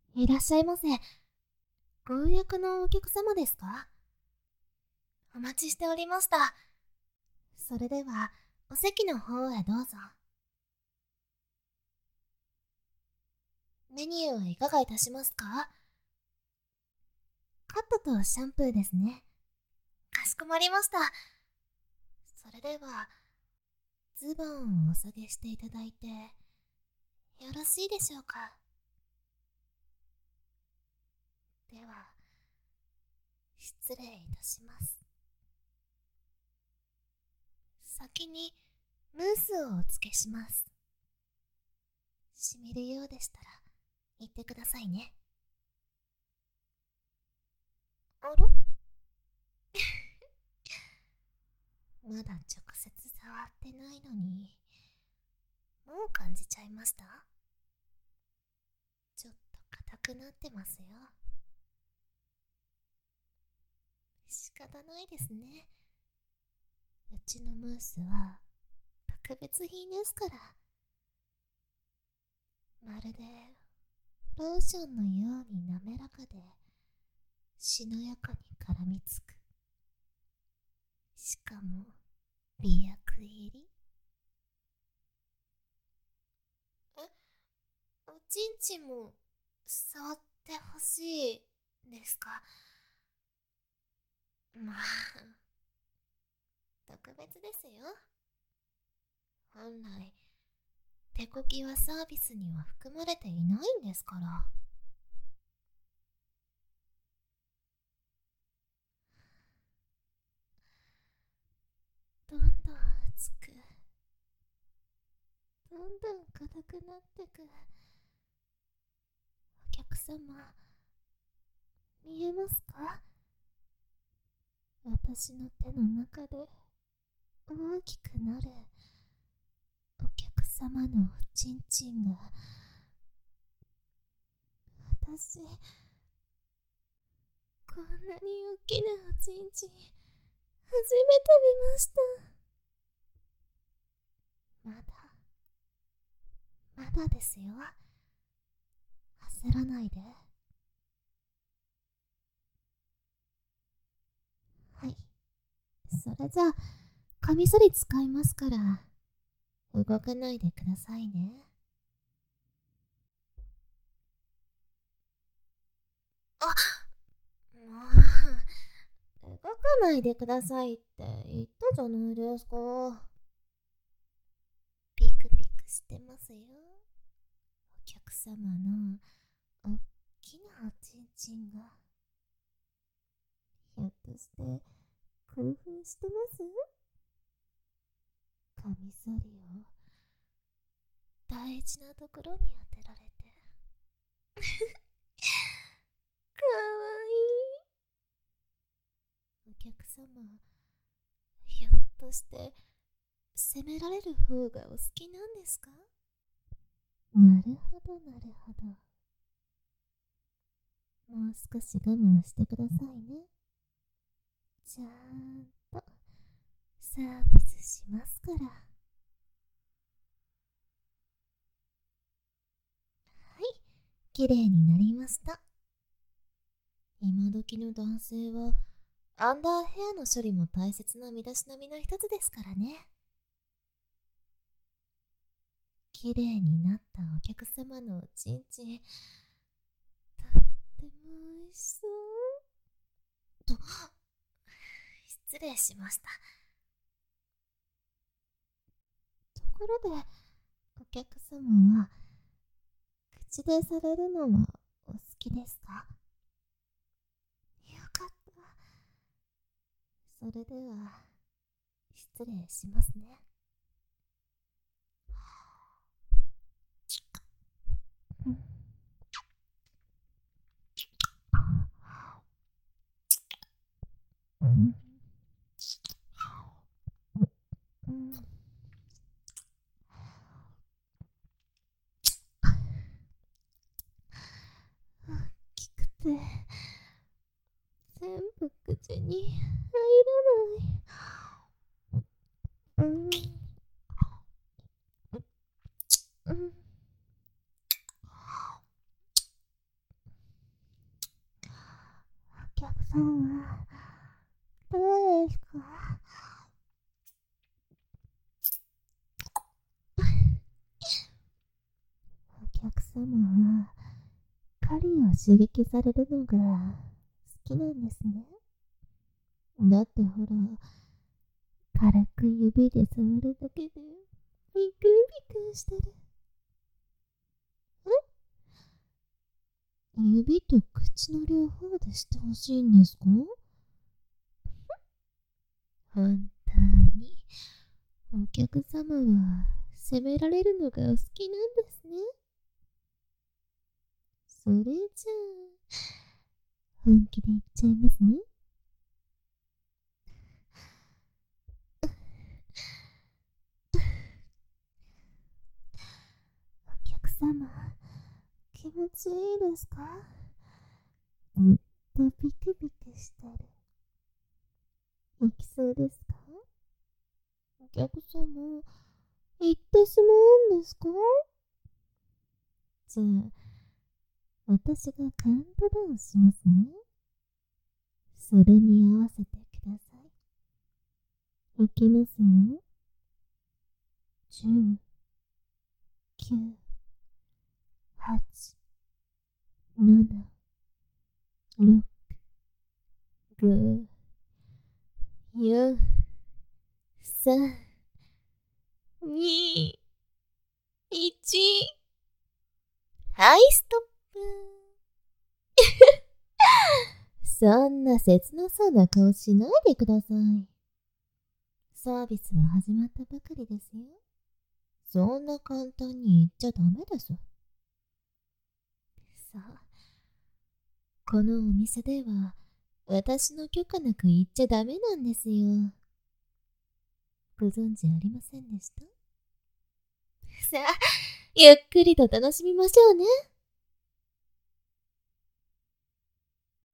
いらっしゃいませ。ご予約のお客様ですか？お待ちしておりました。それでは、お席の方へどうぞ。メニューはいかがいたしますか？カットとシャンプーですね。かしこまりました。それでは、ズボンをお下げしていただいて、よろしいでしょうか？では、失礼いたします。先に、ムースをお付けします。しみるようでしたら、言ってくださいね。あらまだ直接触ってないのに、もう感じちゃいました？ちょっと硬くなってますよ。仕方ないですね。うちのムースは特別品ですから。まるでローションのように滑らかでしなやかに絡みつく。しかも美薬入り。え、おちんちんも触ってほしいですか？まあ、特別ですよ。本来手こきはサービスには含まれていないんですから。どんどん熱く、どんどん硬くなってく。お客様、見えますか？私の手の中で大きくなるお客様のおちんちんが。私、こんなに大きなおちんちん初めて見ました。まだまだですよ。焦らないで。はい、それじゃあカミソリ使いますから、動かないでくださいね。あ、もう動かないでくださいって言ったじゃないですか。ピクピクしてますよ。お客様のおっきなおちんちんが。ひょっとして興奮してます？カミソリを大事なところに当てられて。かわいい。お客様、ひょっとして責められる方がお好きなんですか？なるほどなるほど。もう少し我慢してくださいね。ちゃんとサービスしますから。はい、綺麗になりました。今時の男性はアンダーヘアの処理も大切な身だしなみの一つですからね。綺麗になったお客様のおちんちん、とっても美味しそうと。失礼しました。ところで、お客様は口でされるのはお好きですか？よかった。それでは失礼しますね。うんうんうん、大きくて全部口に入らない。うんうん客さんは、どうですか？お客様は、狩りを刺激されるのが好きなんですね。だってほら、軽く指で触るだけで、ビクビクしてる。指と口の両方でしてほしいんですか？本当に、お客様は責められるのがお好きなんですね。それじゃあ、本気で言っちゃいますね。お客様、気持ちいいですか？ずっとビクビクしてる。行きそうですか？お客様、行ってしまうんですか？じゃあ、私がカウントダウンしますね。それに合わせてください。いきますよ。10、9、8、7、6、5、4、3、2、1。はい、ストップ。そんな切なそうな顔しないでください。サービスは始まったばかりですよ。そんな簡単に言っちゃダメです。さあ、このお店では私の許可なく行っちゃダメなんですよ。ご存知ありませんでした？さあ、ゆっくりと楽しみましょうね。